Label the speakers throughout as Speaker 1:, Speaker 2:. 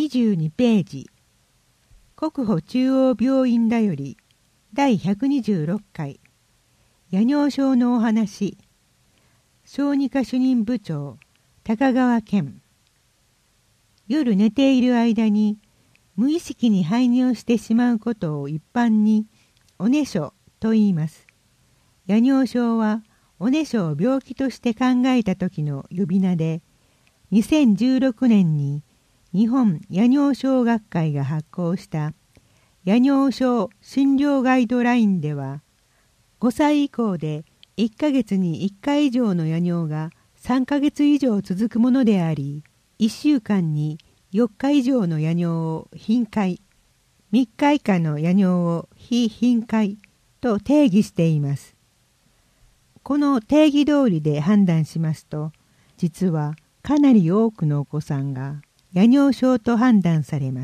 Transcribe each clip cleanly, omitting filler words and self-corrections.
Speaker 1: 22ページ。国保中央病院だより第126回夜尿症のお話。小児科主任部長高川健。夜寝ている間に無意識に排尿してしまうことを一般におねしょと言います。夜尿症はおねしょを病気として考えた時の呼び名で、2016年に日本夜尿症学会が発行した夜尿症診療ガイドラインでは、5歳以降で1ヶ月に1回以上の夜尿が3ヶ月以上続くものであり、1週間に4日以上の夜尿を頻回、3日以下の夜尿を非頻回と定義しています。この定義通りで判断しますと、実はかなり多くのお子さんが夜尿症と判断されます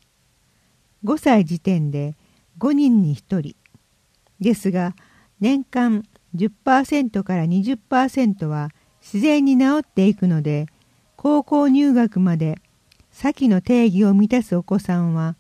Speaker 1: 。5歳時点で5人に1人ですが、年間 10% から 20% は自然に治っていくので、高校入学まで先の定義を満たすお子さんは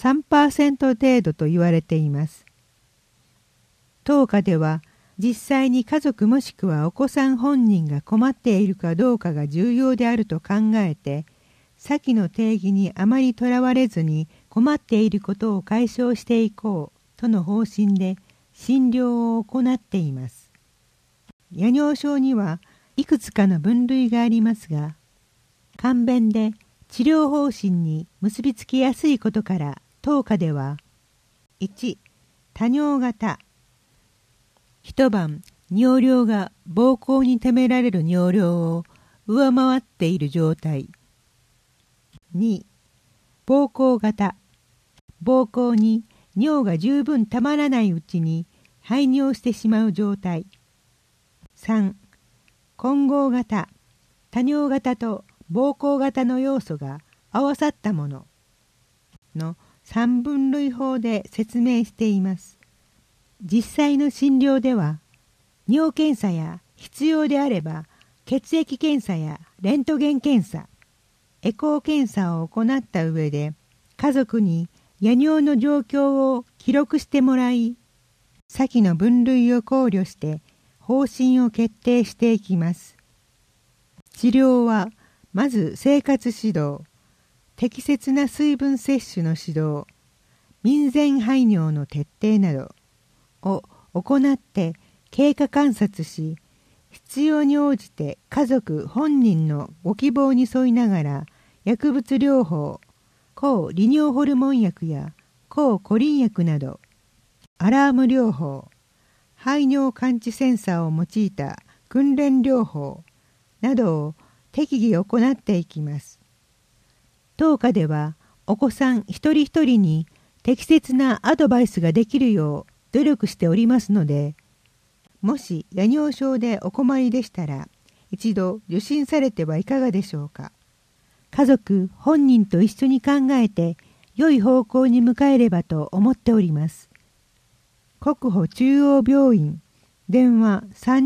Speaker 1: 3% 程度と言われています。当科では実際に家族もしくはお子さん本人が困っているかどうかが重要であると考えて、先の定義にあまりとらわれずに困っていることを解消していこうとの方針で診療を行っています。夜尿症にはいくつかの分類がありますが、簡便で治療方針に結びつきやすいことから当科では、1、多尿型。一晩尿量が膀胱にためられる尿量を上回っている状態。2、膀胱型。膀胱に尿が十分たまらないうちに排尿してしまう状態。3、混合型。多尿型と膀胱型の要素が合わさったものの3分類法で説明しています。実際の診療では、尿検査や必要であれば血液検査やレントゲン検査、エコー検査を行った上で、家族に夜尿の状況を記録してもらい、先の分類を考慮して方針を決定していきます。治療はまず生活指導、適切な水分摂取の指導、民前排尿の徹底などを行って経過観察し、必要に応じて家族本人のご希望に沿いながら薬物療法、抗利尿ホルモン薬や抗コリン薬など、アラーム療法、排尿感知センサーを用いた訓練療法などを適宜行っていきます。当科ではお子さん一人一人に適切なアドバイスができるよう努力しておりますので、もし夜尿症でお困りでしたら、一度受診されてはいかがでしょうか。家族本人と一緒に考えて良い方向に向かえればと思っております。国保中央病院電話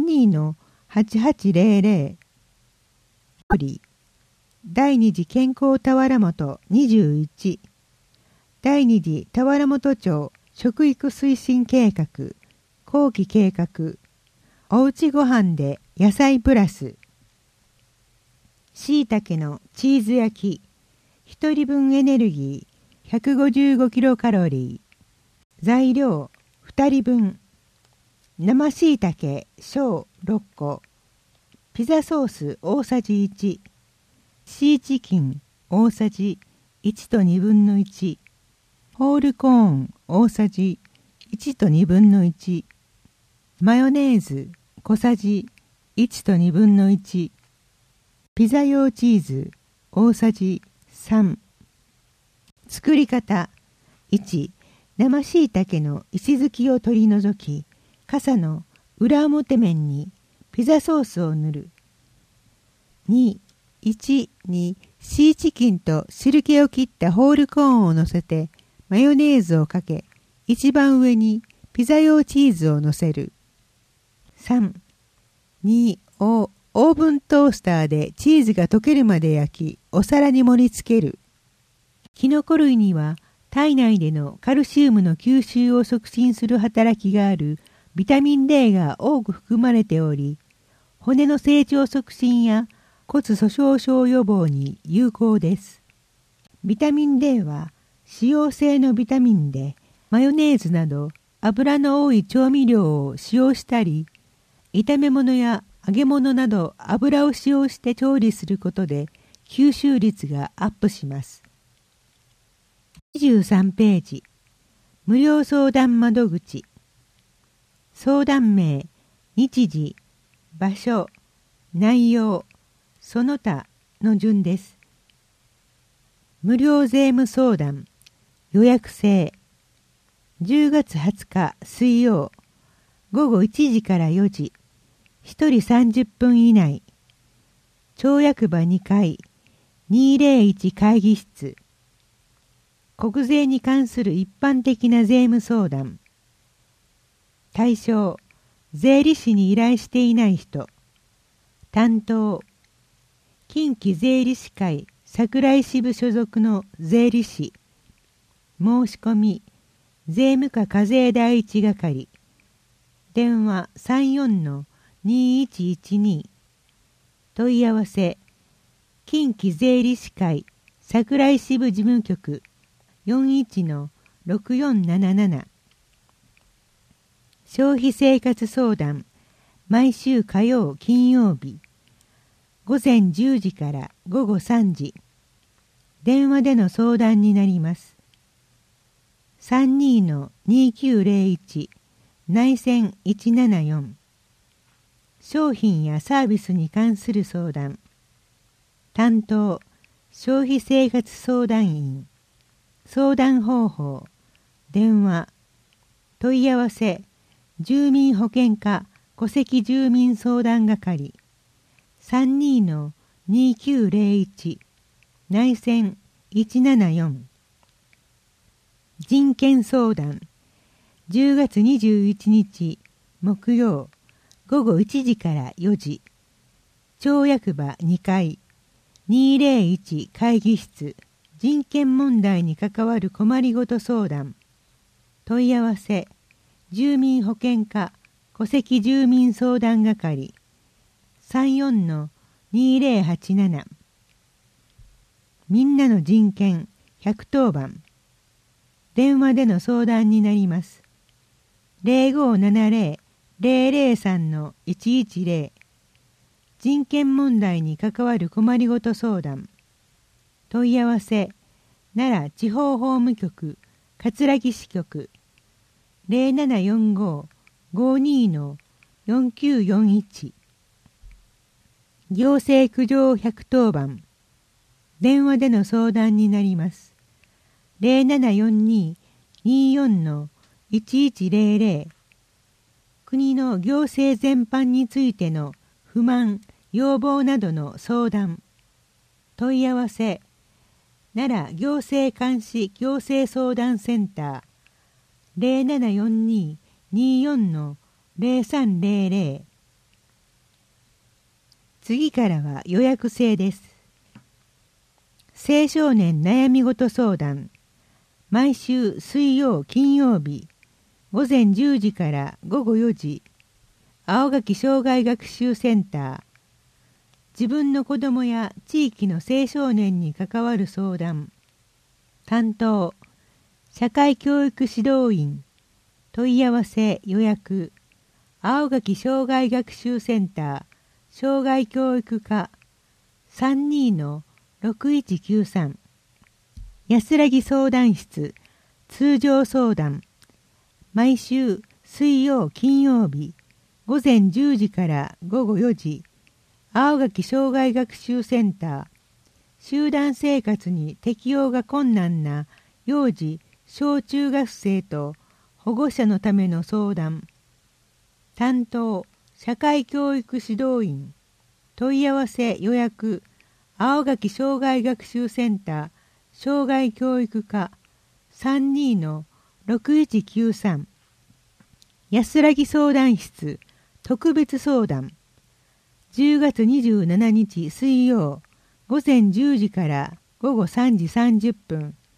Speaker 1: 32-8800 第二次健康田原本21第二次田原本町食育推進計画後期計画おうちごはんで野菜プラスしいたけのチーズ焼き1人分エネルギー155キロカロリー材料2人分生しいたけ小6個ピザソース大さじ1シーチキン大さじ1と2分の1ホールコーン大さじ1と2分の1マヨネーズ小さじ1と2分の1ピザ用チーズ大さじ3。作り方。1、生しいたけの石突きを取り除き、傘の裏表面にピザソースを塗る。2、1にシーチキンと汁気を切ったホールコーンを乗せてマヨネーズをかけ、一番上にピザ用チーズを乗せる。3、2をオーブントースターでチーズが溶けるまで焼き、お皿に盛り付ける。 キノコ類には体内でのカルシウムの吸収を促進する働きがあるビタミン D が多く含まれており、骨の成長促進や骨粗鬆症予防に有効です。ビタミン D は脂溶性のビタミンで、マヨネーズなど油の多い調味料を使用したり、炒め物や揚げ物など油を使用して調理することで吸収率がアップします。23ページ、無料相談窓口。相談名、日時、場所、内容、その他の順です。無料税務相談、予約制。10月20日水曜、午後1時から4時、1人30分以内。町役場2階、201会議室。国税に関する一般的な税務相談。対象、税理士に依頼していない人。担当、近畿税理士会桜井支部所属の税理士。申し込み、税務課課税第一係。電話34-2112。問い合わせ、近畿税理士会桜井支部事務局41-6477。消費生活相談、毎週火曜金曜日、午前10時から午後3時、電話での相談になります。32-2901、内線174。商品やサービスに関する相談。担当、消費生活相談員。相談方法、電話、問い合わせ、住民保険課戸籍住民相談係 32-2901 内線174。人権相談、10月21日木曜午後1時から4時、町役場2階201会議室。人権問題に関わる困りごと相談。問い合わせ、住民保険課戸籍住民相談係 34-2087。みんなの人権110番。電話での相談になります。0570-003-110。人権問題に関わる困りごと相談。問い合わせ、奈良地方法務局葛城支局 0745-52-4941。行政苦情110番。電話での相談になります。0742-24-1100。国の行政全般についての不満、要望などの相談。問い合わせ、奈良行政監視行政相談センター 0742-24-0300。次からは予約制です。青少年悩み事相談、毎週水曜金曜日午前10時から午後4時、青垣障害学習センター。自分の子供や地域の青少年に関わる相談。担当、社会教育指導員。問い合わせ予約、青垣障害学習センター障害教育課 32-6193。安らぎ相談室通常相談、毎週水曜金曜日午前10時から午後4時、青垣障害学習センター。集団生活に適応が困難な幼児小中学生と保護者のための相談。担当、社会教育指導員。問い合わせ予約、青垣障害学習センター障害教育課 32-6193。安らぎ相談室特別相談。10月27日水曜午前10時から午後3時30分、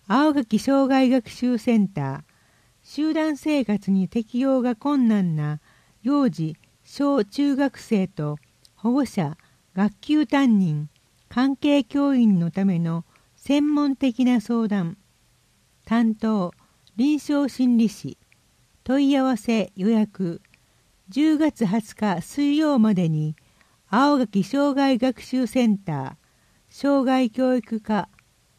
Speaker 1: 青垣障害学習センター、集団生活に適応が困難な幼児・小中学生と保護者、学級担任、関係教員のための専門的な相談。担当、臨床心理士。問い合わせ予約。10月20日水曜までに、青垣障害学習センター、障害教育課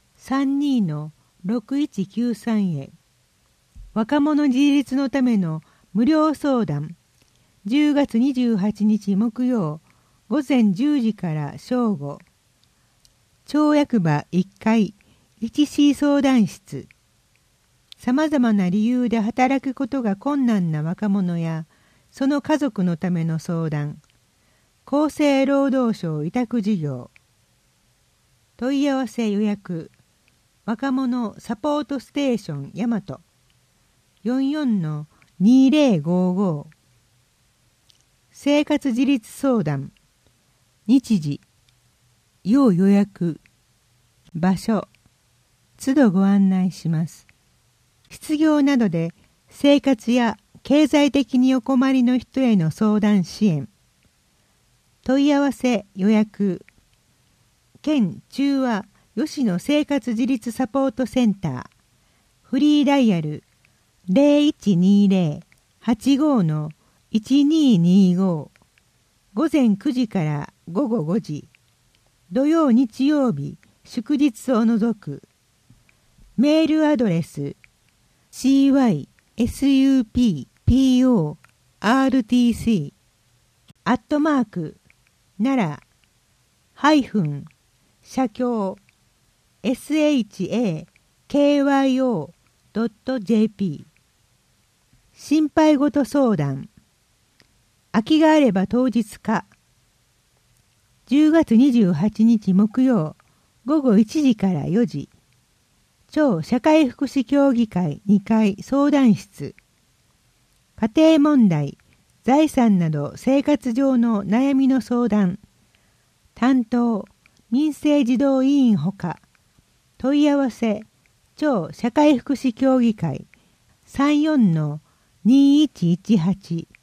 Speaker 1: 32-6193 へ。若者自立のための無料相談。10月28日木曜、午前10時から正午。町役場1階 1C 相談室。さまざまな理由で働くことが困難な若者やその家族のための相談。厚生労働省委託事業。問い合わせ予約。若者サポートステーション大和 44-2055。生活自立相談。日時。要予約。場所。都度ご案内します。失業などで生活や経済的にお困りの人への相談支援。問い合わせ予約。県中和吉野生活自立サポートセンター。フリーダイヤル 0120-85-1225。午前9時から午後5時。土曜日曜日祝日を除く。メールアドレス cysupport奈良社協 shakyo.jp。 心配事相談。空きがあれば当日か。10月28日木曜午後1時から4時。町社会福祉協議会2階相談室。家庭問題、財産など生活上の悩みの相談。担当、民生児童委員ほか。問い合わせ、町社会福祉協議会 34-2118。